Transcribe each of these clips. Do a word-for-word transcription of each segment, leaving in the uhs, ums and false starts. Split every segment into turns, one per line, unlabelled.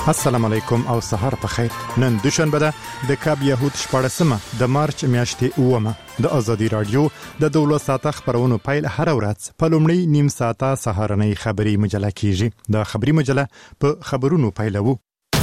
السلام علیکم او سحر په خیر. نن دوشنبه ده د کاب یهود شپږمه د مارچ میاشتې اومه. د ازادي رادیو د دولت ساعته خبرونو پیل هر ورځ په لومړی نیم ساعته سهارنۍ خبري مجله کیږي. د خبري مجله په خبرونو پیلوو.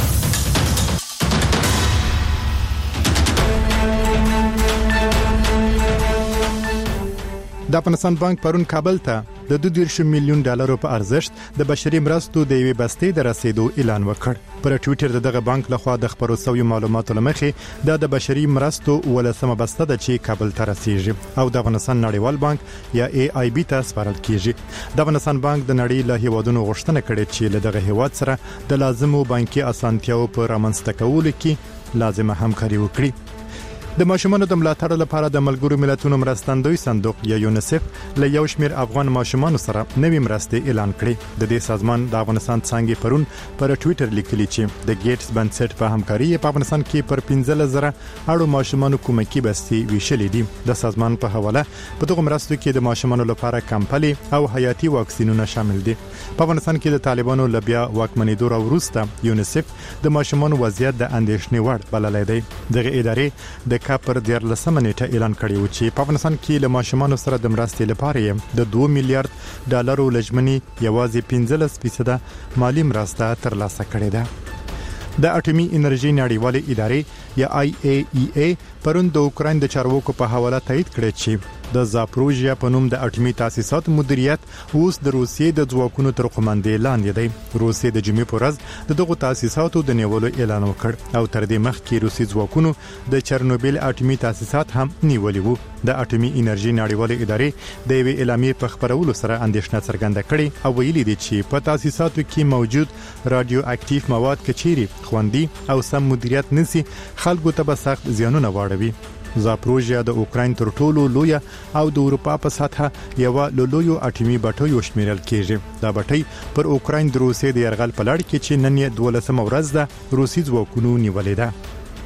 د افغانستان بانک پرون کابل ته د دوه دېرش میلیون ډالرو په ارزښت د بشري مرستو د یوې بستې د رسیدو اعلان وکړ. پر ټوئیټر دغه بانک لخوا د خبرو شوی معلوماتو لمخې د د بشري مرستو ولسمه بسته د چې کابل ته رسیږي او د افغانستان نړیوال بانک یا ای آی بی ته سپارل کیږي. د افغانستان بانک د نړۍ له هیوادونو غوښتنه کړې چې له دغه هیواد سره د لازمو بانکي اسانتیاو په رامنځته کولو کې لازمه همکاري وکړي. د ماشومانو د ملاتړ لپاره د ملګرو ملتونو مرستندوی صندوق یا یونیسف له یو شمېر افغان ماشومانو سره نوې مرستې اعلان کړې. د دې سازمان د افغانستان څنګه پرون پر ټوئیټر لیکلي چې د ګیټس بنسټ په همکاري په افغانستان کې پر پنځه زره اړو ماشومانو کومکی بستې ویشلې دي. د سازمان په حواله په دغه مرستو کې د ماشومانو لپاره کمپلي او حیاتي واکسینونه شامل دي. په افغانستان کې د طالبانو لبیا واکمنېدو وروسته یونیسف د ماشومانو وضعیت د اندېښنې وړ بللی دی. دغه ادارې د پر دیارلسمه نیټه اعلان کړی و چې په افغانستان کې له ماشومانو سره د مرستې لپاره د دوه میلیارډ ډالرو لجمنې یوازې پنځلس فیصد مالی مرسته ترلاسه کړې ده. د اټومي انرژي نړیوالې ادارې یا آی ای ای ای پرون د اوکراین د چارواکو په حواله تایید کړی چې د زاپروژیا په نوم د اټومي تاسیسات مدیریت اوس د روسیې د ځواکونو تر قومندې لاندې دی. روسیې د جمعې په ورځ د دغو تاسیساتو د نیولو اعلان وکړ او تر دې مخکې روسي ځواکونو د چرنوبیل اټومي تاسیسات هم نیولي وو. د اټومي انرژي نړیوالې ادارې د یوې اعلامیې په خبرولو سره اندېښنه څرګنده کړې او ویلي دي چې په تاسیساتو کې موجود رادیو اکټیو مواد کچيري خوندي او سم مدیریت نسی خلکو ته به سخت زیانونه واړوي. زاپروژیا د اوکراین تر ټولو لوی او د اروپا په سطحه یو لویو اټومي بټیو شمیرل کیږي. دا بټی پر اوکراین د روسیې د يرغل په لړ کې چې نن یې دولسمه ورځ ده روسي ځواکونو نیولې ده.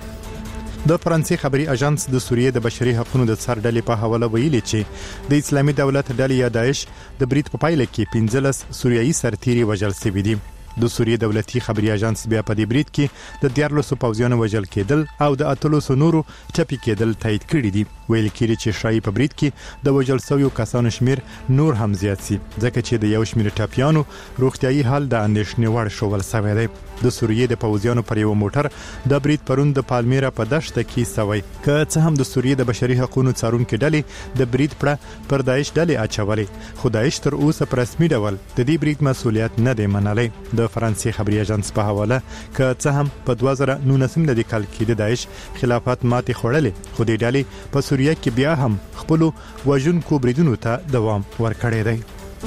د فرانسې خبري اژانس د سوریې د بشري حقوقو د سر ډلې په حواله ویلي چې د اسلامي دولت ډلې یا داعش د بریټ په پایله کې پنځلس سوریایي سرتیري وژل شوي دي. د سوریې دولتي خبري اژانس بیا په دې بریټ کې د دیارلسو پوځیانو وژل کېدل او د اتلسو نورو چپی کېدل تایید کړي دي. ویل کېږي چې شایي په بریټ کې د وژل شویو کسانو شمیر نور هم زیات شي ځکه چې د یو شمیر ټاپیانو روغتيایي حال د اندېښنې وړ شوول شوی دی. د سوریې د پوځیانو پر یو موټر د بریټ پرون د پالمیرا په دشت کې سوی که څه هم د سوریې د بشري حقوقو څارونکو ډلې د بریټ پر پر داعش ډلې اچولې خو داعش تر اوسه په رسمي ډول د دې بریټ مسولیت نه دی منلی. د فرانسې خبري اژانس په حواله که څه هم په دوه زره نولسم د کال کې د داعش خلافت ماتې خوړلې خو د ډلې په سوریه کې بیا هم خپل وژونکو بریدونو ته دوام ورکړی دی.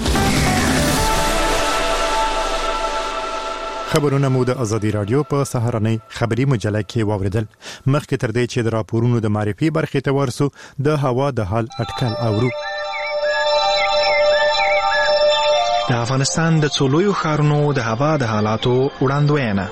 خبرونه مو د ازادي رادیو په سهارنۍ خبري مجله کې واوریدل. مخکې تر دې چې د راپورونو د معرفي برخې ته ورسو د هوا د حال اټکل اورو.
د افغانستان د څلورو ښارونو د هوا د حالاتو وړاندوینه.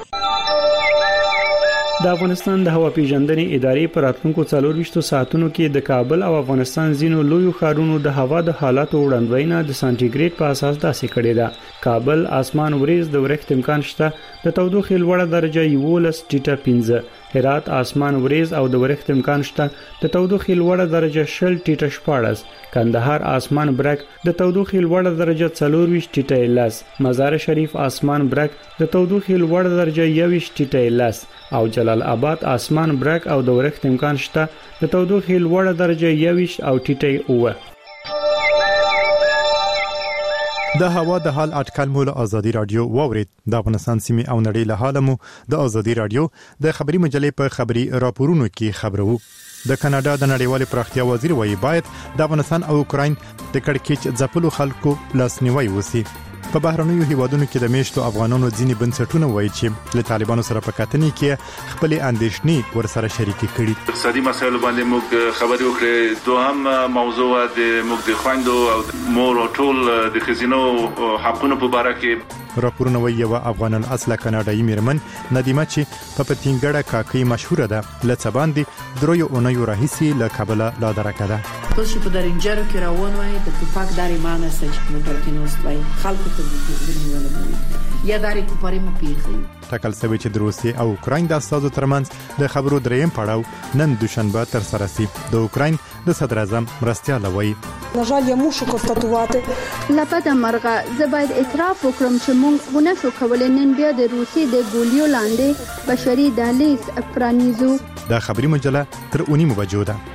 د افغانستان د هوا پیژندنې ادارې پر راتلونکو څلور ویشتو ساعتونو کې د کابل او افغانستان ځینو لویو ښارونو د هوا د حالاتو وړاندوینه د سانټیګریډ په اساس داسې کړې ده. کابل اسمان وریځ د ورښت امکان شته، د تودوخې لوړه درجه یولس ټیټه پنځه. هرات اسمان وریځ او د ورښت امکان شته، د تودوخې لوړه درجه شل ټیټه شپاړس. کندهار اسمان برک د تودوخې لوړه درجه څلور ویشت ټیټه لس. مزار شریف اسمان برک د تودوخې لوړه درجه یوویشت ټیټه لس او جلال آباد اسمان برک او د ورښت امکان شته، د تودوخې لوړه درجه یوویشت او ټیټه اوه.
د هوا د حال اټکل مو له ازادي رادیو واورید. د افغانستان سیمې او نړۍ له حاله مو د ازادي رادیو د خبري مجلې په خبري راپورونو کې خبرو. د کاناډا د نړیوالې پراختیا وزیر وایي باید د افغانستان او اوکراین د کړکېچ ځپلو خلکو لاسنیوي وسی. په بهرنیو هیوادونو کې د میشتو افغانانو ځینی بنسټونه وایي چې له طالبانو سره په کتنې کې خپل اندېښنې ورسره شریکې کړي.
اقتصادي مسایلو باندې موږ خبرې وکړې. دوهم موضوع د موږ د خويندو او مور او ټول د خزینو حقوقو په اړه کې
راپورونه وایي یو افغان الاصله کاناډایي میرمن ندیمه چې په پتینګړه کاکي مشهوره ده لڅ باندې دروي اونیو راهیسي له کابل لا درکه ده.
تاسو په درنجرو کې روان وای د توپاک داري معنی سچ موټر کې نوست وای خلکو ته د دې ولې یا دا ریکوپریم پیښی.
ټاکل شوی چې د روسیې او اوکراین د اساسو ترمنځ د خبرو دریم پړاو نن دوشنبه تر سره شي. د اوکراین د صدر اعظم مرستیال وایي
На жаль, я мушу констатувати.
لپاره مرغه زه باید اعتراف وکړم چې موږ ونه شو کولای نن بیا د روسیې د ګولیو لاندې بشري دهلیز پرانیزو.
دا خبري مجله تر اونیمو بجو ده.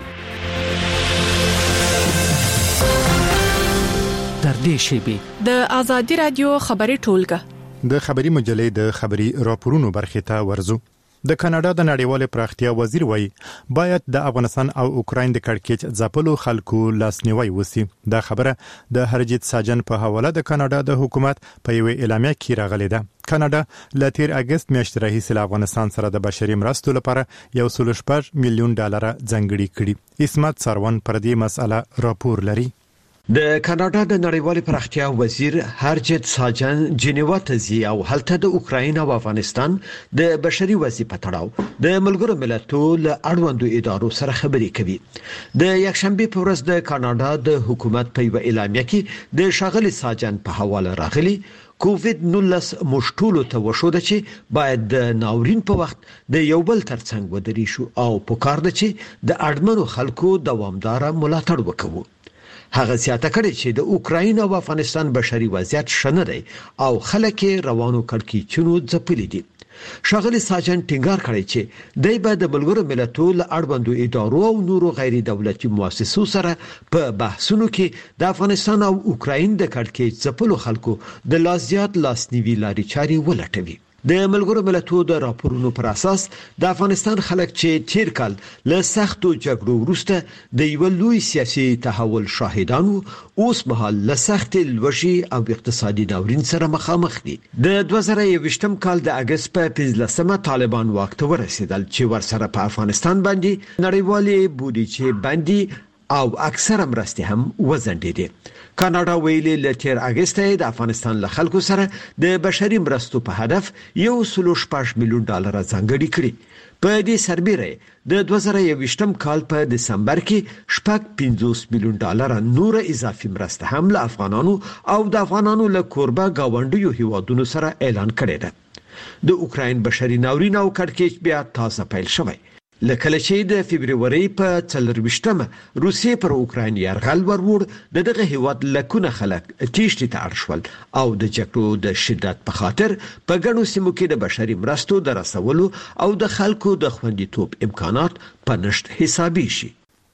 در دې شیبه
د آزادي رادیو خبري ټولګه
د خبري مجلې د خبري راپورونو برخه ته ورزو. د کاناډا د نړیوال پراختیا وزیر وایي باید د افغانستان او اوکراین د کړکېچ ځپلو خلکو لاسنیوي وسی. دا خبره د هرجیت ساجن په حواله د کاناډا د حکومت په یو اعلامیه کې راغلې ده. کاناډا ل تیر اگست میاشتې راهیسې له افغانستان سره د بشري مرستو لپاره یو سل شپږ میلیون ډالر ځانګړي کړي. اسمت سروان پر دې مسله راپور لري.
د کاناډا د نړیوال پراختیا وزیر هرجیت ساجن جنیوا ته ځي او هلته د اوکراین او افغانستان د بشري وضعیت په تړاو د ملګرو ملتونو له اړوندو ادارو سره خبرې کوي. د یکشنبه په ورځ د کاناډا د حکومت په یو اعلامیه کې د شاغلي ساجن په حواله راغلي کووید نولس مشټولو ته وشوده چې باید د ناورین په وخت د یو بل ترڅنګ ودرې شو او په کار ده چې د اړمنو خلکو دوامدار ملاتړ وکړو. هغه سیاته کړي چې د اوکراین او افغانستان بشري وضعیت شنه دی او خلک روانو کړکېچونو ځپلي دي. شاغلي ساجن ټینګار کړی چې دای په د ملګرو ملتونو اړوندو ادارو او نورو غیر دولتي مؤسسو سره په بحثونو کې د افغانستان او اوکراین د کړکېچ ځپلو خلکو د لازیات لاسنیوي لاري چاري ولټوي. د ملګرو ملتونو د راپورونو پر اساس د افغانستان خلک چې تیر کال له سختو جګړو وروسته د یو لوی سیاسي تحول شاهدانو اوس مهال له سخت لوږې او اقتصادي ناورین سره مخامخ دي. د دوه زره یوویشتم کال د اگست په پنځلسمه طالبان واک ته ورسېدل چې ورسره په افغانستان باندې نړیوالې بودیجې باندې او اکثر مرستې هم وزندېدې. کاناډا ویلي له تیر اگست د افغانستان له خلکو سره د بشري مرستو په هدف یو سل شپږ میلیون ډالر ځانګړي کړي. په دې سربېره د دوه زره یوویشتم کال په دسمبر کې شپږ پنځوس میلیون ډالر نور اضافي مرسته هم له افغانانو او د افغانانو له کوربه گاونډیو هیوادونو سره اعلان کړی ده. د اوکراین بشري ناورین او کړکېچ بیا تازه پیل شوی. لکه چې د فبرवरी په څلرويشتمه روسیې پر اوکراین یرغل ورور د دغه هیواد لکونه خلک تیښتې ته اړ شول او د جګړو د شدت په خاطر په ګڼو سیمو کې د بشري مرستو د رسولو او د خلکو د خوندیتوب امکانات په نشټ حسابي شي.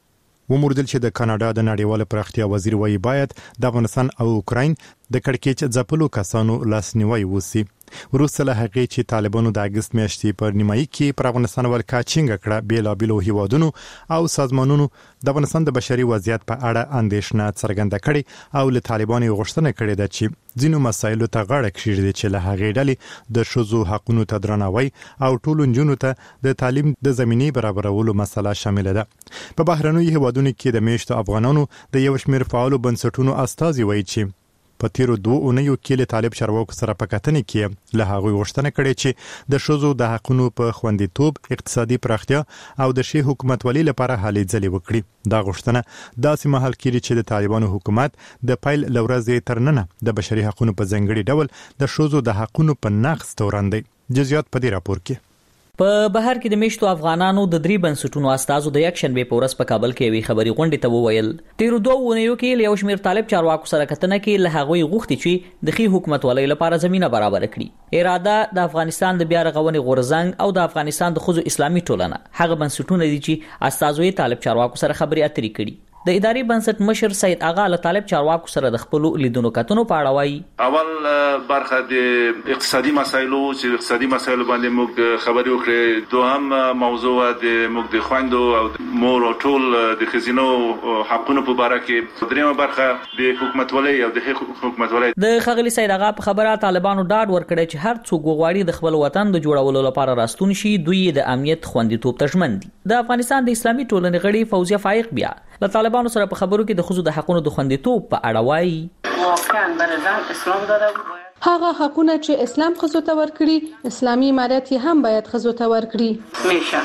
وموردل چې د کاناډا د نړیوال پراختیا وزیر وایي باید د افغانستان او اوکراین د کړکېچ ځپلو کسانو لاسنیوي وسی. وروسته له هغې چې طالبانو د اگست میاشتې پر نیمایي کې پر افغانستان ولکه چینګه کړه بیلابیلو هیوادونو او سازمانونو د افغانستان د بشري وضعیت په اړه اندېښنه څرګنده کړې او له طالبانو غوښتنه کړې ده چې ځینو مسایلو ته غاړه کښیږدي چې له هغې ډلې د ښځو حقونو ته درناوی او ټولو نجونو ته د تعلیم د زمینې برابرولو مسله شامله ده. په بهرنیو هیوادونو کې د میشتو افغانانو د یو شمېر فعالو بنسټونو استازي وایي چې په تیرو دوه اونیو کې له طالب چارواکو سره په کتنې کې له هغوی غوښتنه کړې چې د ښځو د حقونو په خوندیتوب، اقتصادي پراختیا او د ښې حکومتولۍ لپاره هلې ځلې وکړي. دا غوښتنه داسې مهال کېږي چې د طالبانو حکومت د پیل له ورځې تر ننه د بشري حقونو په ځانګړي ډول د ښځو د حقونو په نقض تورن دی. جزئیات په دې راپور کې.
په بهر کې د میشتو افغانانو د درې بنسټونو استازو د یک شنبه په ورځ په کابل کې وی خبري غونډه ته وویل تیر دوه ونیو کې له یو شمېر طالب چارواکو سره کتنه کې له هغوی غوښتي چې د خې حکومت ولې لپاره زمينه برابر کړي. اراده د افغانستان د بیا رغونې غورځنګ او د افغانستان د خزو اسلامي ټولنه هغه بنسټونه دي چې استازوي طالب چارواکو سره خبري اترې کړي. د اداري بنسټ مشر سید اغا له طالب چارواکو سره د خپل لیدونو کتنو په اړه وایي
اول برخه د اقتصادي مسایلو چې اقتصادي مسایلو باندې موږ خبرې وکړې. دوهم موضوع د موږ د خويندو او مور او ټول د خزینو حقونو په اړه کې. دریمه برخه د حکومتولۍ او د حکومتولۍ.
د خغلی سید اغا په خبره طالبانو ډاډ ورکړی چې هر څوک غواړي د خپل وطن د جوړولو لپاره راستون شي دوی د امنیت خوندیتوب تضمین دي. د افغانستان د اسلامي ټولنې غړي فوزیه فایق بیا له طالبانو سره په خبرو کې د خزو د حقونو د خوندیتوب په اړه وایي
واقعا برزن اسلام داده
هغه حقونه چې اسلام خزو ته ورکړي اسلامي امارت هم باید خزو ته ورکړي.
میشه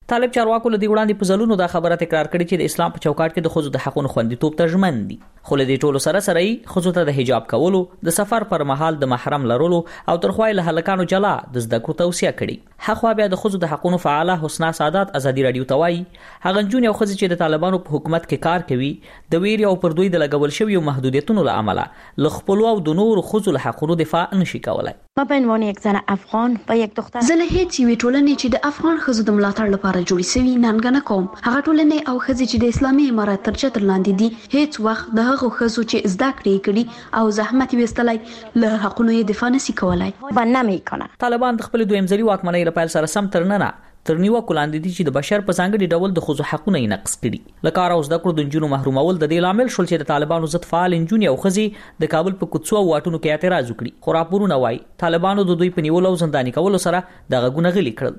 طالب چارواکو له دې وړاندې په ځلونو دا خبره تکرار کړې چې د اسلام په چوکاټ کې د ښځو د حقوقو خوندیتوب ته ژمن دي، خو له دې ټولو سره سره یې ښځو ته د حجاب کولو، د سفر پر مهال د محرم لرلو او ترخوای له هلکانو جلا د زده کړو توصیه کړې. حقوا بیا د ښځو د حقوقو فعاله حسنا سعادت ازادي رادیو ته وایي هغه نجونې او ښځې چې د طالبانو په حکومت کې کار کوي د ویرې او پر دوی د لګول شویو محدودیتونو له امله له خپل او د نورو ښځو له حقوقو دفاع نشي کولای.
ما به عنوان یک زن افغان با یک دختر
زه له هیڅ یوې ټولنې چې د افغان ښځو د ملاتړ لپاره جوړې شوي ننګنه کوم. هغه ټولنې او ښځې چې د اسلامي امارت تر چتر لاندې دي هیڅ وخت د هغو ښځو چې زده کړې کړي او زحمت یې وستلای له حقونو یې دفاع نشي کولای.
و نمیکنه.
طالبان د خپل دویم ځلي واکمنۍ لپاره سره سم تر نه تر نیوکو لاندې دي چې د بشر په ځانګړي ډول د ښځو حقونه یې نقض کړي. له کار او زده کړو د نجونو محرومول د دې لامل شول چې د طالبانو ضد فعال نجونې او ښځې د کابل په کوڅو او واټونو کې اعتراض وکړي. خو راپورونه وایي طالبانو د دوی په نیولو او زنداني کولو سره د غږونه غلي کړل.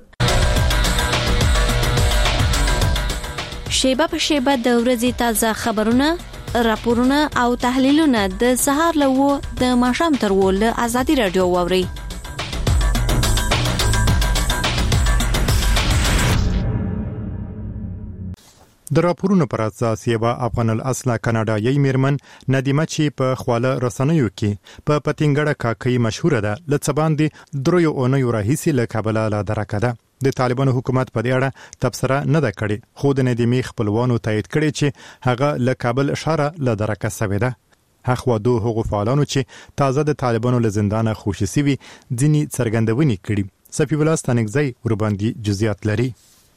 شیبه په شیبه د ورځې تازه خبرونه، راپورونه او تحلیلونه د سهار له و د ماښام تر و له ازادي رادیو واوري.
د راپورونو پر اساس یو افغان الاصله کاناډایي میرمن ندیمه چې په خواله رسنیو کې په پتنګړه کاکۍ مشهوره ده لڅ باندې درویو اونیو راهیسي له کابل لا درکه ده. د طالبانو حکومت په دې اړه تبصره نه ده کړې، خو د ندیمې خپلوانو تایید کړي چې هغه له کابل ښار له درکه سوي ده. هغه دوه حقوق فعالانو چې تازه د طالبانو له زندانه خوشي سوي ځینی څرګندونې کړي. صفی الله ستانګزی ورباندې جزئیات لري.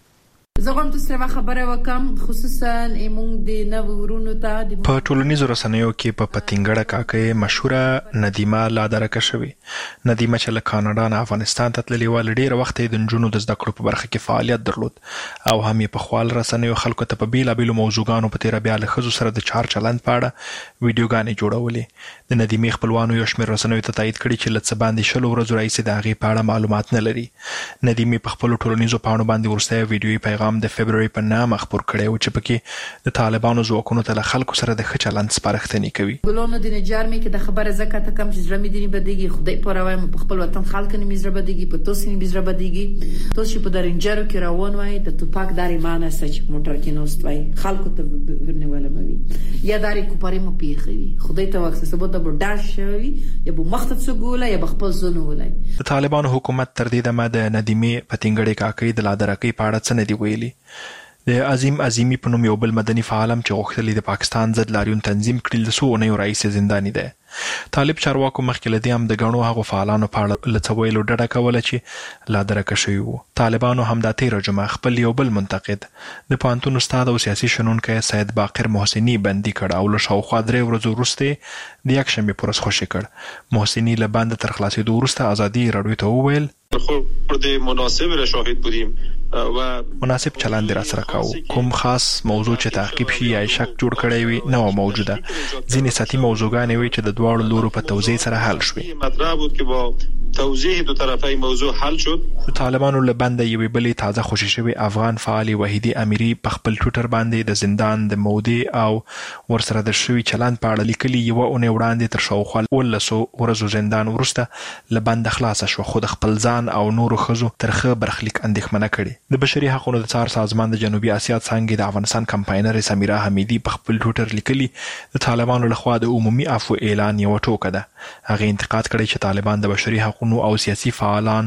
زه غواړم تاسو سره خبره وکم خصوصا ایمونږ د نو ورونو ته
په ټولنیزو رسنیو کې په پتنګړه کاکۍ مشهوره ندیمه لا درکه شوی. ندیمه چې له کاناډا نه افغانستان ته تللې و لډیر وخت د نجونو د زده کړو په برخه کې فعالیت درلود او هم یې په خپل رسنیو خلکو ته په بیلابیلو موضوعګانو په تیر بیا له ښځو سره د چار چلند په اړه ویډیوګانې جوړولې. د ندیمې خپلوانو یو شمېر رسنیو ته تایید کړي چې لڅ باندې شلو ورځې راځي د هغې په اړه معلومات نه لري. ندیمې په خپل ټولنیزو پاڼو باندې ورسته ویډیوي پیغام د فبرवरी په نامه خبر کړی و چې پکې د طالبانو ځواکونو ته له خلکو سره د ښه چلند سپارښتنې کوي.
ګلونو د نجار مې کې د خبره زکه ته کم چې زړه مې دی بدیږي خدای په راوي په خپل وطن خلک نه مې زړه بدیږي په توسې مې زړه بدیږي توسې په درنجارو کې روان وای د توپاک داري معنی سچ موټر کې نوست وای خلکو ته ورنواله مې یا داري کوپارې مو پیخوي خدای ته وخت سبب د برداشت شوی یا به مختص ګوله یا بخپل زونه ولای.
د طالبانو حکومت تر دې دمه د ندیمې پتنګړې کاکۍ د لادرکۍ په اړه څه نه دی ویلي. د عظیم عظیمی په نوم یو بل مدني فعالم چې غوښتل د پاکستان ضد لاریون تنظیم کړي له څو اونیو راهیسې زنداني ده. طالب چارواکو مخکې له دې هم د ګڼو هغو فعالانو په اړه له څه ویلو ډډه کوله چې لادرکه شوي وو. طالبانو همدا تېره جمعه خپل یو بل منتقد د پوهنتون استاد او سیاسي شنونکی سید باقر محسني بندي کړ او له شاوخوا درې ورځو وروسته د یکشنبې په ورځ خوشي کړ. محسني له بنده تر خلاصېدو وروسته ازادي رادیو ته وویل
خود مناسب را شاهد بودیم و
مناسب چلند را سره کاو. کوم خاص موضوع چې تعقیب شي یا شک جوړ کړی وي نه و موجوده. ځینې سطحي موضوعګانې وي چې د دواړو لورو په توضیح سره حل شوي.
مطرح بود که با توضیح دو طرفه موضوع حل شد.
د طالبانو له بنده یوې بلې تازه خوشي شوی افغان فعال وحیدی امیری په خپل ټویټر باندې د زندان د مودې او ورسره د شوی چلند په اړه لیکلي یو اونۍ وړاندې تر شاوخوا ولسو ورځو زندان وروسته له بنده خلاص شو خو د خپل ځان او نورو ښځو ترخه برخلیک اندېښمنه کړي. د بشري حقوقو د څار سازمان د جنوبي اسیا څنګه د افغانستان کمپاینر سمیرا حمیدی په خپل ټویټر لیکلي د طالبانو لخوا د عمومي عفو اعلان یو ټوکه ده. هغه انتقاد کړی چې طالبان د بشري حقوقو او سیاسي فعالان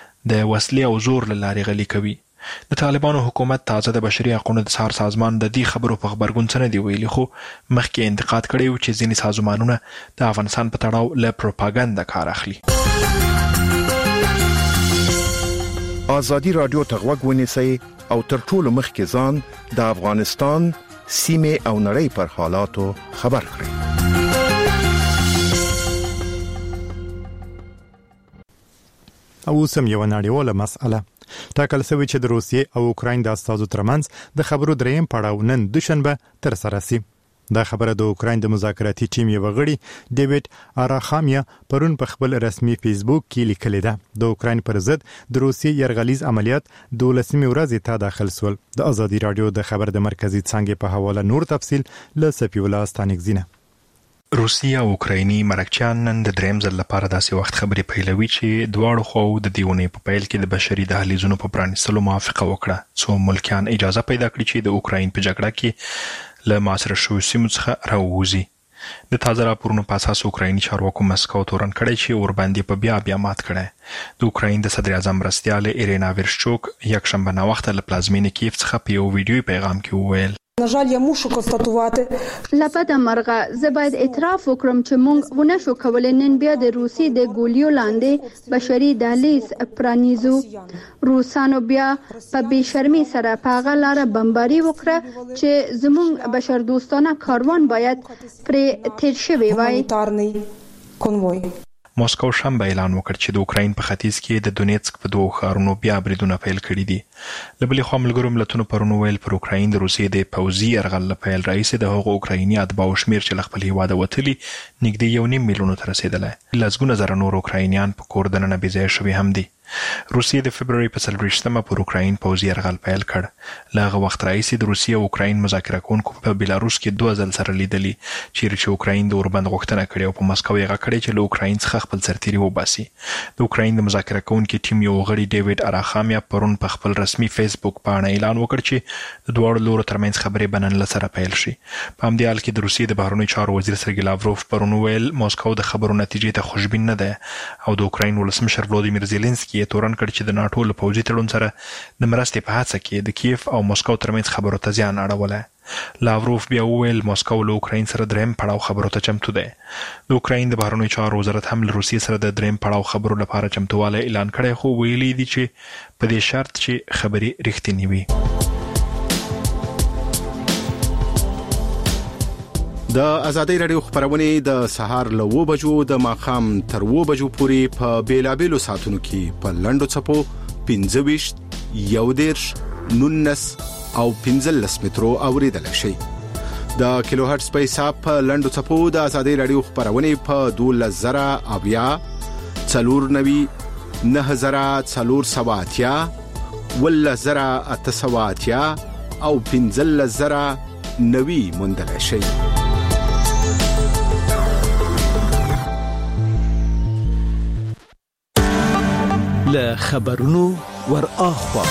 د وسلې او زور له لارې غلي کوي. د طالبانو حکومت تازه د بشري حقوقو د څار سازمان د دې خبرو په خبرګون څه نه دی ویلي خو مخکې انتقاد کړی و چې ځینې سازمانونه د افغانستان په تړاو له پروپاګاندا کار اخلي.
ازادي رادیو ته غوږ ونیسئ او تر ټولو مخکې ځان د افغانستان سیمه او نړۍ پر حالاتو خبر کړئ.
او سم یو نړیواله مسأله ټاکل شوی چې د روسیې او اوکراین د استازو ترمنځ د خبرو دریم پړاو نن دوشنبه تر سره شي. دا خبره د اوکراین د مذاکراتي ټیم یو غړي ډیوډ آراخامیا پرون په خپل رسمي فیسبوک کې لیکلې ده. د اوکراین پر ضد د روسیې یرغلیز عملیات دولسمې ورځې ته داخل شول. د ازادي رادیو د خبر د مرکزی څنګه په حواله نور تفصیل له صفی الله ستانګزینه.
روسیه او اوکرایني مرکچیان نن د دریم ځل لپاره داسې وخت خبرې پیلوي چې دواړو خواو د دیونې په پیل کې د بشري دهلیزونو په پرانیستلو موافقه وکړه څو ملکیان اجازه پیدا کړي چې د اوکراین په جګړه کې له محاصره شویو سیمو څخه راووځي. د تازه راپورونو په اساس اوکرایني چارواکو مسکو تورن کړی چې ورباندې په بیا بیا مات کړی. د اوکراین د صدر اعظم مرستیال ایرینا ورشچوک یکشنبه ناوخته له پلازمینې کیف څخه په یو ویډیوي پیغام کې وویل
На жаль, я мушу констатувати.
لپاره مرغه زه باید اعتراف وکړم چې موږ ونه شو کولای نن بیا د روسي د ګولیو لاندې بشري دهلیز پرانیزو. روسانو بیا په بشرمي سره په هغه لار بمباري وکړه چې زموږ بشر دوستانه کاروان باید پرې تیر شوی وای.
ماسکو شنبه اعلان وکړ چې د اوکراین په ختیځ کې د دونیتسک په دوه ښارونو بیا بریدونه پیل کړي دي. له بلې خوا ملګرو ملتونو پرون ویل پر اوکراین د روسیې د پوځي یرغل له پیل راهیسې د هغو اوکرایني اتباعو شمېر چې له خپل هېواده وتلي نږدې یو نیم میلیونو ته رسېدلی. لسګونه زره نور اوکراینیان په کور دننه بېځایه شوي هم دي. روسیې د فبروري په څلوېښتمه پر اوکراین پوځي یرغل پیل کړ. له هغه وخت راهیسې د روسیې او اوکراین مذاکره کوونکو په بیلاروس کې دوه ځل سره لیدلي چیرې چې اوکراین د اوربند غوښتنه کړې او په مسکو یې غږ کړی چې له اوکراین څخه خپل سرتیري وباسي. د اوکراین د مذاکره کوونکي ټیم یو غړي ډیوډ اراخامیا پرون په خپل رسمي فیسبوک پاڼه اعلان وکړ چې د دواړو لورو ترمنځ خبرې به نن له سره پیل شي. په همدې حال کې د روسیې د بهرنیو چارو وزیر سرګی لاوروف پرون ویل ماسکو د خبرو نتیجې ته خوشبین نه ده او د اوکراین ولسمشر ولودیمیر زيلنسکي یې تورن کړ چې د ناټو له پوځي تړون سره د مرستې په هڅه کې د کیف او مسکو ترمنځ خبرو ته زیان اړولی. لاوروف بیا وویل مسکو له اوکراین سره دریم پړاو خبرو ته چمتو دی. د اوکراین د بهرنیو چارو وزارت هم له روسیې سره د دریم پړاو خبرو لپاره چمتووالی اعلان کړی خو ویلي دي چې په دې شرط چې خبرې رښتینې وي.
د ازادي رادیو خبرونه د سهار له و بجو د ماخام تر و بجو پورې په بیلابېلو ساتونو کې په لندو چپو پنځه ویشت یو دیرش نونس او پنځلس مترو اوریدل شي. د کیلو هرتز په حساب په لندو چپو د ازادي رادیو خبرونه په دوه زره اویا څلور نوي نه زره څلور سواتیا ول زره اتسواتیا او پنځلس زره نوي مندل شي.
له خبرونو ور اخوا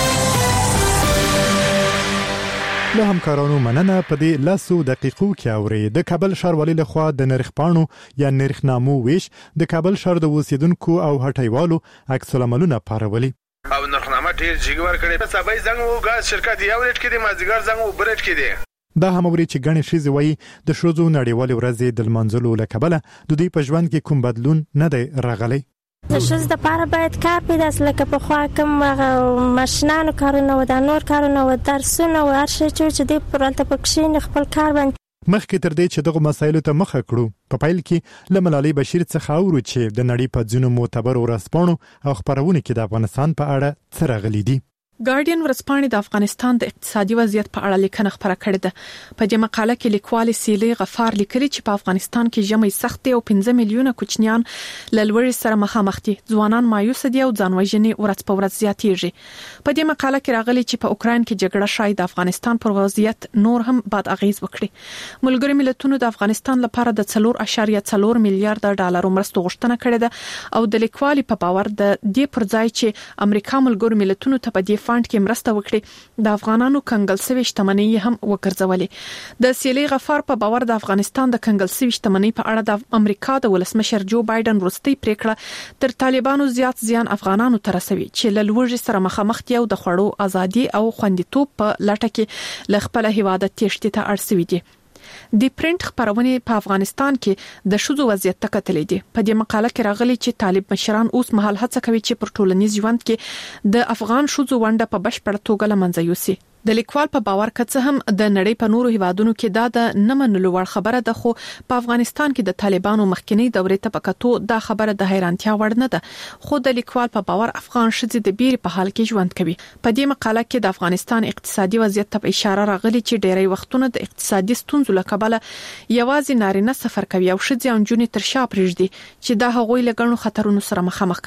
له همکارانو مننه په دې لاسو دقیقو کې اوري. د کابل ښاروالۍ لخوا د نرخپاڼو یا نرخنامو ویش د کابل ښار د اوسیدونکو او هټیوالو عکس العملونه پارولي
او نرخنامه ډیر جګور کړي. سبای زنګ او غاز شرکت یو ریټ کې دي مازیګر زنګ او برټ کې دي.
دا هم اوري چې غني شي زوی د شوزو نړیوال ورځې د منځلو لکبله د دوی په ژوند کې کوم بدلون نه دی راغلی.
د شوز د پاره باید کار پیدا لکه په خوا کوم ماشینانو کارونه و د نور کارونه و درسونه و هر شي چې د پرالته پکښین خپل کار باندې
مخکې تر دې چې دغه مسایلو ته مخه کړو په پایل کې له ملالۍ بشیر څخه اورو چې د نړۍ په ځینو معتبر ورځپاڼو او خبرونه کې د افغانستان په اړه څه راغلي دي.
ګارډین ورځپاڼې د افغانستان د اقتصادي وضعیت په اړه لیکنه خبره کړې ده. په دې مقاله کې لیکوال سیلي غفار لیکلي چې په افغانستان کې ژمي سخت او پنځه میلیونه کوچنیان له لوړې سره مخامخ دي. ځوانان مایوس دي او ځانوژنې ورځ په ورځ زیاتېږي. په دې مقاله کې راغلي چې په اوکراین کې جګړه شاید د افغانستان پر وضعیت نور هم بد اغیز وکړي. ملګری ملتونو د افغانستان لپاره د څلور اعشاریه څلور میلیارډ ډالر مرستو غوښتنه کړې ده او د لیکوال په باور د دې پر ځای چې امریکا ملګری ملتونو ته په دې فاند کې مرسته وکړي د افغانانو کنګل سوي شتمنۍ هم وګرځولې. د سیلي غفار په باور د افغانستان د کنګل سوي شتمنۍ په اړه د امریکا د ولسمشر جو بایدن وروستۍ پریکړه تر طالبانو زیات زیان افغانانو ته رسوي چې له لوږې سره مخامخ دي او د خوړو ازادي او خوندیتوب په لټه کې له خپل هیواده تېښتې ته اړ شوي دي. د پرنټ خبرونه په افغانستان کې د شوزو وضعیت تکتلې دي. په دې مقاله کې راغلي چې طالب مشران اوس مهال هڅه کوي چې پر ټولنیز ژوند کې د افغان شوزو ونده په بشپړ توګه لمنځه یوسي. د لیکوال په باور کڅه هم د نړۍ په نورو هیوادونو کې دا د نه منلو وړ خبره ده خو په افغانستان کې د طالبانو مخکنی دورې ته پکاتو دا خبره د حیرانتیا وړ نه ده. خو د لیکوال په باور افغان شذې د بیرې په حال کې ژوند کوي. په دې مقاله کې د افغانستان اقتصادي وضعیت ته اشاره راغلي چې ډېری وختونه د اقتصادي ستونزو له کبله یوازې نارینه سفر کوي او شذې او جنې تر شا پرېږدي چې دا هغوی له ګڼو خطرونو سره مخامخ کوي.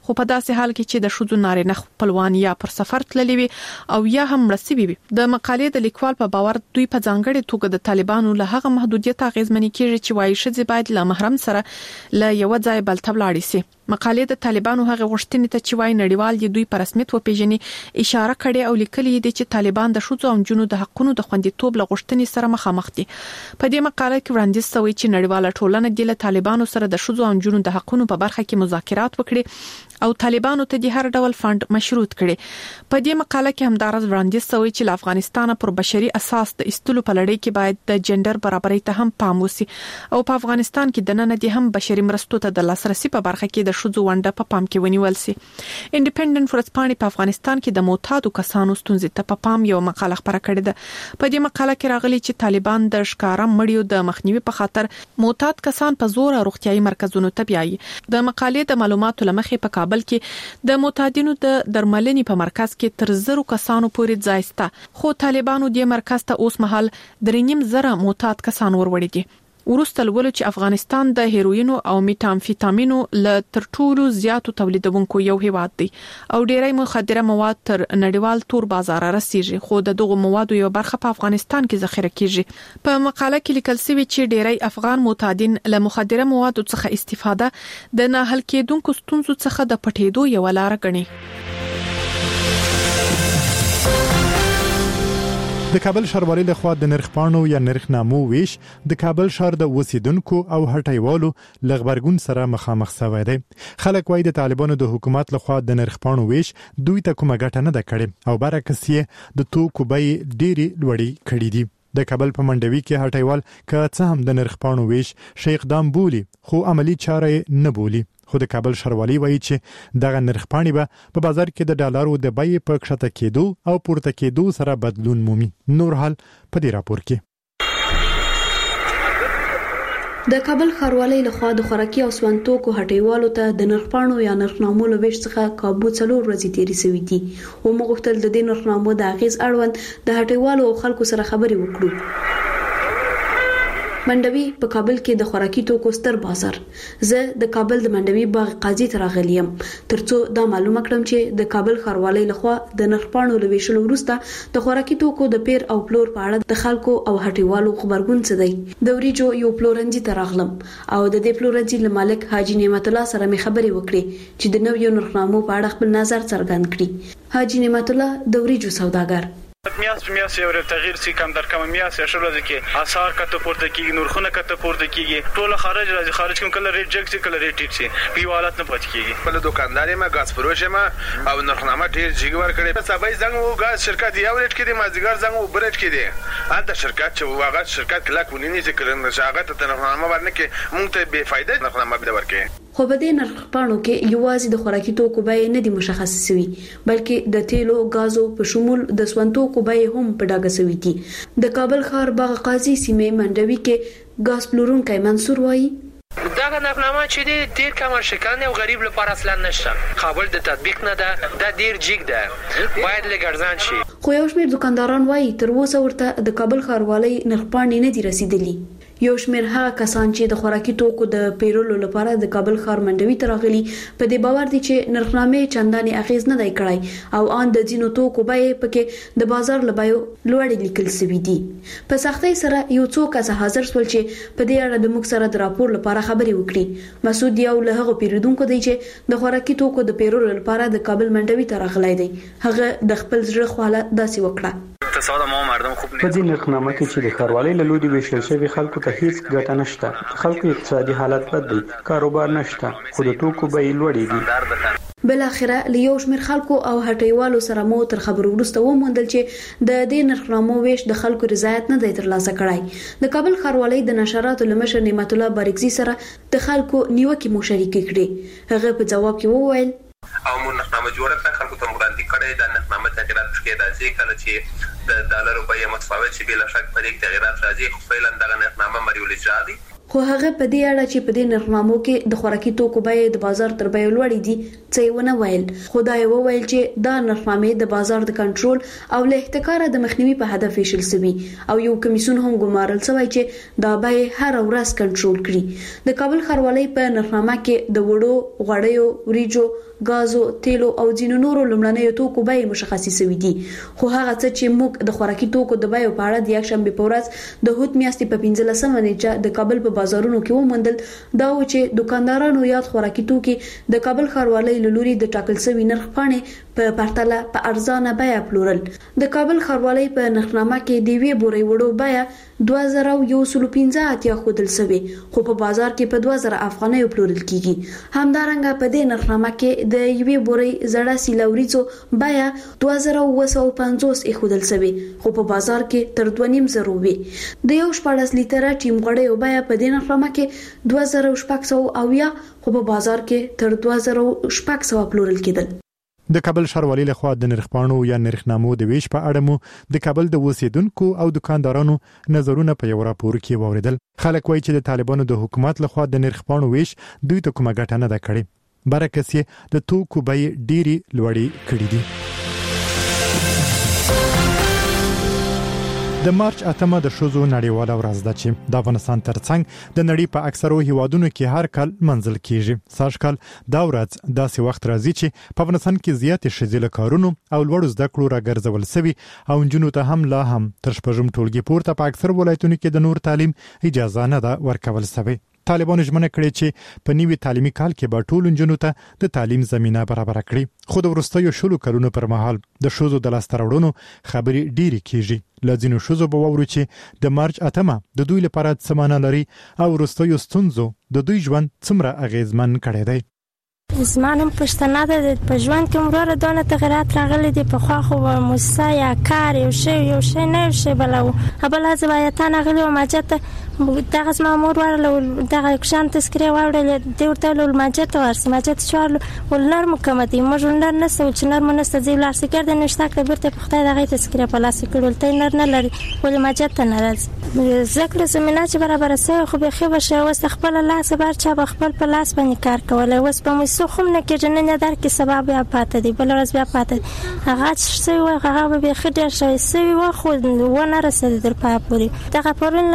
خو په داسې حال کې چې د شذو نارینه خپلوان یا پر سفر تللی وي او یا هم مرستي وي. د مقالې د لیکوال په باور دوی په ځانګړي توګه د طالبانو له هغه محدودیت اغیزمنې کیږي چې وايي شذې باید له محرم سره له یو ځای بل ته ولاړ شي. مقالې د طالبانو هغه غوښتنې ته چې وايي نړیوال دي دوی په رسمیت وپیژني اشاره کړې او لیکلي دي چې طالبان د شذو او جنونو د حقونو د خوندیتوب له غوښتنې سره مخامخ دي. په دې مقاله کې وړاندیز شوی چې نړیواله ټولنه د طالبانو سره د شذو او جنونو د حقونو په برخه کې مذاکرات وکړي او طالبانو ته د هر ډول فند مشروط کړي. په دې مقاله کې همدارس وړاندیز شوی چې له افغانستان پر بشري اساس د استلو په لړۍ کې باید د جندر برابرۍ ته هم پام وشي او په افغانستان کې د نن دي هم بشري مرستو ته د لاسرسي په برخه کې د شذو ونده په پام کې ونیول شي. انډیپندنت ورځپاڼې په افغانستان کې د معتادو کسانو ستونزې ته په پام یو مقاله خبره کړې ده. په دې مقاله کې راغلي چې طالبان د ښکارا مړیو د مخنیوي په خاطر معتاد کسان په زور روغتيایي مرکزونو ته بیایي. د مقالې د معلوماتو لمخې په کابل کې د معتادینو د درملنې په مرکز کې تر زرو کسانو پورې ځای شته خو طالبانو دې مرکز ته اوس مهال درې نیم زره معتاد کسان وروړي دي. ورسته لولو چې افغانستان د هیروینو او میتامفیتامینو له تر ټولو زیاتو تولیدونکو یو هیواد دی او ډیری مخدره مواد تر نړیوال تور بازار رسیږي خو د دغه موادو یو برخه په افغانستان کې ذخیره کیږي. په مقاله کې لیکل شوی چې ډیری افغان معتادین له مخدره موادو څخه استفاده د نه حل کېدونکو ستونزو څخه د پټېدو یو لار ګڼي.
د کابل ښاروالۍ لخوا د نرخپاڼو یا نرخنامو ویش د کابل ښار د اوسیدونکو او هټیوالو لغبرګون سره مخامخ شوی دی. خلک وايي د طالبانو د حکومت لخوا د نرخپاڼو ویش دوی ته کومه ګټه نه ده کړې او برعکس یې د توکو بیې ډېرې لوړې کړې دي. د کابل په منډوي کې هټیوال که څه هم د نرخپاڼو ویش شیخ دام بولی خو عملی چاره نه بولی. خو د کابل ښاروالۍ وایي چې دغه نرخپاڼې به په بازار کې د ډالرو د بیې په کښته کېدو او پورته کېدو سره بدلون مومي. نور حال په دې راپور کې.
د کابل ښاروالۍ لخوا د خوراکي او سونتوکو هټیوالو ته د نرخپاڼو یا نرخنامو له ویش څخه کابو څلور ورځې تیرې شوې دي او موږ غوښتل د دې نرخنامو د اغیز اړوند د هټیوالو او خلکو سره خبرې وکړو. منډوي په کابل کې د خوراکي توکو ستر بازار. زه د کابل د منډوي باغ قاضي ته راغلیم ترڅو دا معلومه کړم چې د کابل ښاروالۍ لخوا د نرخپاڼو له ویشلو وروسته د خوراکي توکو د پیر او پلور په اړه د خلکو او هټیوالو خبرګون څه دی. د وریجو یو پلورنځي ته راغلم او د دې پلورنځي له مالک حاجی نعمت الله سره مې خبرې وکړې چې د نویو نرخنامو په اړه خپل نظر څرګند کړي. حاجی نعمت الله د وریجو سوداګر.
میاس میاس یو تغییر سی کم در کم میاس شروع کې اسعار کته پورته کیږي نورخونه کته پورته کیږي ټول خارج راځي خارج کوم کله ریټ جګ کله ریټ ټیټ سي په حالت نه پات کیږي.
په دکانداري ما غاز فروش ما او نرخنامه ډیر جګ ور کړی سبای زنګ او غاز شرکت یو ریټ کې دی مازیګر زنګ او برټ کې دی انت شرکت چې واغه شرکت کله کونی نه ذکر نه شاغت ته نرخنامه ورنه کې مونږ ته بے فائدې نرخنامه به ورکې.
خو په دې نرخپاڼو کې یوازې د خوراکي توکو بیې نه دي مشخص شوي بلکې د تیلو غازو په شمول د سونتوکو بیې هم په ډاګه شوي دي. د کابل ښار باغ قاضي سیمې منډوي کې غاز پلورونکی منصور وایي
دا نرخنامه چې دی ډیر کمر شکن او غریب لپاره اصلا نشته. قابل د تطبیق نه ده دا ډیر جګ ده باید لګرځان شي.
خو یو شمېر دکانداران وایي تر اوسه ورته د کابل ښاروالۍ نرخپاڼې نه دي رسیدلي. یو شمېر هغه کسان چې د خوراکي توکو د پیرولو لپاره د کابل ښار منډوي ته راغلي په دې باور دي چې نرخنامې چندانې اغیز نه دی کړی او ان د ځینو توکو بیې پکې د بازار له بیو لوړې لیکل شوي دي. په سختۍ سره یو څو کسه حاضر شول چې په دې اړه د موږ سره د راپور لپاره خبرې وکړي. مسعود یو له هغو پیرودونکو دی چې د خوراکي توکو د پیرولو لپاره د کابل منډوي ته راغلی دی. هغه د خپل زړه خواله داسې وکړه.
اقتصاد مو مردم خوب
په دې نرخنامه کې چې د ښاروالۍ له لوري ویشل شوی خلکو ته هیڅ ګټه نشته. خلکو اقتصادي حالت بد دی کاروبار نشته خو د توکو بیې لوړې دي.
بل اخره له یو شمېر خلکو او هټیوالو سره مو تر خبرو وروسته وموندل چې د دې نرخنامو ویش د خلکو رضایت نه دی ترلاسه کړی. د کابل ښاروالۍ د نشراتو لمشر نعمت الله بارکزي سره د خلکو نیوکې مو شریکې کړې. هغه په جواب کې وویل
او موږ نرخنامه جوړه کړه خلکو ته وړاندې کړې دا نرخنامه تغیرات کې راځي کله چې د ډالرو بیه متفاوت شي بل شک پرې تغیرات راځي خو فعلا دغه نرخنامه مریول اجرا دي.
خو هغه په دې اړه چې په دې نرخنامو کې د خوراکي توکو بیې د بازار تر بیې لوړې دي څه ونه ویل. خدای وویل چې دا نرخنامې د بازار د کنټرول او له احتکار د مخنیوي په هدف ویشل شوی او یو کمیسیون هم ګمارل شوی چې دا بیې هر ورځ کنټرول کړي. د کابل ښاروالۍ په نرخنامه کې د وړو غوړیو وریجو غازو تیلو او ځینو نورو لمړنیو توکو بیې مشخصي شوې دي خو هغه څه چې موږ د خوراکي توکو د بیو په اړه د یکشنبه په ورځ د هوت میاشتې په پنځلسمه نیټه د کابل په بازارونو کې وموندل دا و چې دکاندارانو یاد خوراکي توکي د کابل ښاروالۍ له لوري د ټاکل شوی نرخ پاڼې په پرتله په ارزانه بیه پلورل د کابل ښاروالۍ په نرخنامه کې د وی بوري وړو بیه دوه زره یو سل پنځه اتیا خودل شوی خو په بازار کې په دوه زره افغانۍ پلورل کیږي همدارنګه په دې نرخنامه کې د یوې بوري زړه سیلوریزو بیه دوه زره اوه سوه پنځوس خودل شوی خو په بازار کې تر دوه نیم زره وي د یو شپږ لیټره ټیم غړې بیه په دې نرخنامه کې دوه زره شپږ سوه اویا خو په بازار کې تر دوه زره شپږ سوه پلورل کېدل
د کابل ښاروالۍ لخوا د نرخپاڼو یا نرخنامو د ویش په اړه مو د کابل د اوسیدونکو او دکاندارانو نظرونه په یو راپور کې واوریدل خلک وایي چې د طالبانو د حکومت لخوا د نرخپاڼو ویش دوی ته کومه ګټه نه ده کړې برعکس یې د توکو بیې ډېرې لوړې کړې دي د مارچ اتمه د ښځو نړیواله ورځ ده چې د افغانستان ترڅنګ د نړۍ په اکثرو هیوادونو کې هر کال منځل کیږي سږ کال دا ورځ داسې وخت راځي چې په افغانستان کې زیاتې ښځې له کارونو او لوړو زده کړو راګرځول شوي او نجونو ته هم لا هم تر شپږم ټولګي پورته په اکثر ولایتونو کې د نور تعلیم اجازه نه ده ورکول شوې طالبانو ژمنه کړې چې په نوي تعلیمي کال کې به ټول نجونو ته د تعلیم زمينه برابر کړي خو د وروستیو شلو کلونو پر مهال د ښځو د لاسته راوړنو خبرې ډېرې کیږي لځینو ښځو به ووري چې د مارچ اتمه د دوی لپاره څه معنی لري او وروستیو ستونزو د دوی ژوند څومره اغیزمن کړی دی
زمانم پښتنه ده په ژوند کې مرور دونه تغیرات راغلي دي په خوا خو موسسه یا کار یو شی یو شی نه یو شی بلو هبل ځوایتان غلي او ماجته دغه زما مور ورله دغه کشان تذکره وړل د ورته ول ماجته ورسې ماجته شوال ولنر مکمتي موږ نر نه سو چې نر منسته زی لار سکر د نشتا کبرته په خدای دغه تذکره په لاس کړل ته نر نه لري ول ماجته ناراض ذکر زمينه چې برابر سه خو به خو بشه واست خپل لاس بار چا خپل په لاس باندې کار کولای وس په سو خو نه کې جننه در کې سبب بیا پاتې دی بل ورځ بیا پاتې هغه څه وي هغه به خډه شوی سوي و خو ونه رسېد در پا پوری دغه پرون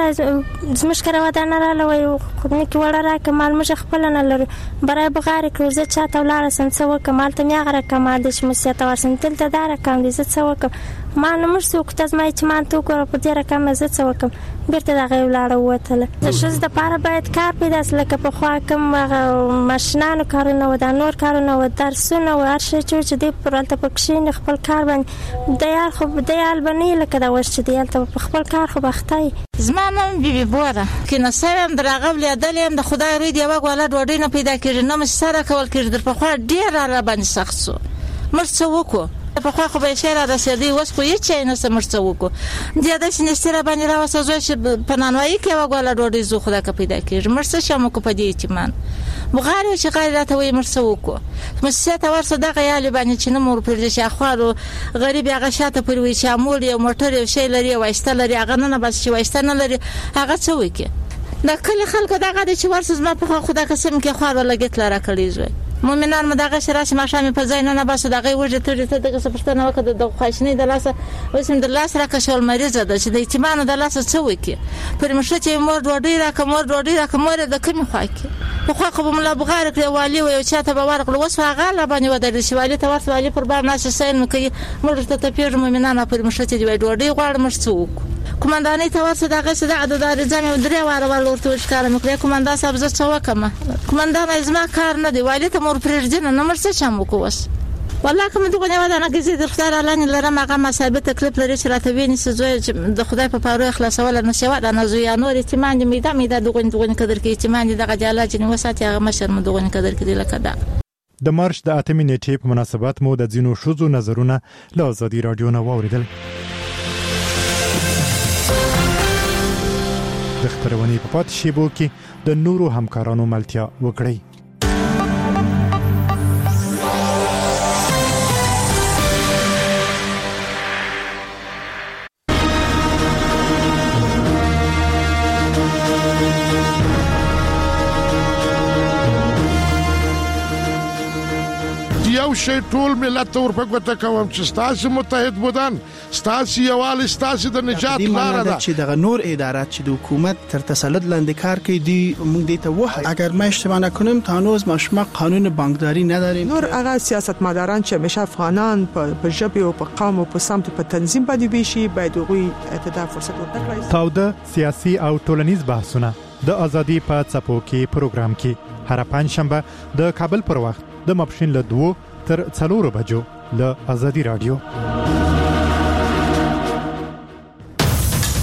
زمش کړه ودانه را لوي خو نه کې وړه را کمال مش خپل نه لري برای بغار کروزه چا ته ولاره سم څو کمال ته میغره کمال د شمسیت ورسن تل ته دار کم دي څه وکم ما نه مر څوک ته ما چې مان تو کور په دې رقم زه څه وکم بیرته دغه ولاره وته د شز د پاره باید کار پیدا لکه په خوا کم ماشینانو کارونه و د نور کارونه و درسونه و هر شي چې دی پرالته پکښین خپل کار باندې د یار خو د یال باندې لکه دا وش چې دی ته خپل کار خو بختای
زمانم بیبي بوره کینه سم درغه ولیدلم د خدای روی دی واګ ولا ډوډۍ نه پیدا کړي نو مې سره کول کړي در په خوا ډیر را باندې سخت سو مرڅ وکړو په خوا خو به شهر رسیدي وس خو یې چای نه سمرڅ وکړو د دې سنستره باندې راوسه زوی چې په نانوي کې واګ ولا ډوډۍ زو خدای کا پیدا کړي مرڅ شمو کو پدې چې مان بغاری چې غیرته وي مرڅ وکړو مسیته ورسه دغه یالي باندې چې نمور پر دې شاخوالو غریب هغه شاته پر وي چې امول یو موټر یو شی لري وایسته لري هغه نه بس چې وایسته نه لري هغه څه وکړي د کله خلکو دغه چې ورسه ما په خدا قسم کې خوار ولګت لاره کړی زوی مومنان مدغه شراش ما شامي په ځای نه بس دغه وجه ته ته دغه سپښتنه وکړه د خوښنی د لاسه وسم د لاس را کښول مریض ده چې د اعتماد د لاسه څه وکي پر مشه چې مور ډوډۍ را کومور ډوډۍ را کومور د کمی خواکي په خو خو ملا بغار کړی والی و یو چاته به ورکړ وس هغه لا باندې ودرې شوالی ته ورته والی پر بار ناش سین کوي مور ته ته پیر مومنان پر مشه چې دی ډوډۍ غواړم څوک کومندانې ته ورسره دغه څه د عدد ځمه درې واره ورته ښکار مې کړی کومندان صاحب زه څه وکم کومندان ازما کار نه دی والی ته مور پرېږدنه نه مرڅ چم کووس والله کوم دغه نه ودانه کې زه درختار اعلان لرم هغه مسابقه تکلیف لري چې راته ویني چې د خدای په پاره خلاصول نه شو دا نه زوی نور اعتماد می دا می دا دغه دغه قدر کې اعتماد دغه جاله چې وساتي هغه مشر مو دغه قدر کې لکه دا
د مارچ د اتمې نیټې په مناسبت مو د ځینو شوزو نظرونه له ازادي رادیو نه واوریدل د خبرونې په پات شیبو کې د نورو همکارانو ملتیا وکړي
یو شی ټول ملت ته ورپګوته کوم چې ستاسو متحد بودن ستاسو یوال ستاسو د نجات لار ده
چې دغه نور ادارات چې د حکومت تر تسلط لاندې کار کوي دی موږ دې ته وایو اگر ما اشتباه نکنم تا هنوز ما شما قانون بانکداری نداریم.
نور هغه سیاستمداران چې همیشه افغانان په ژبه او په قوم او په سمت په تنظیم باندې ویشي باید غوي اتدا فرصت ورکړي.
تاوده سیاسي او ټولنیز بحثونه د ازادي په څپو کې پروګرام کې هر پنځشنبه د کابل پر وخت د ماپښین له دوه تر څلورو بجو له ازادي رادیو.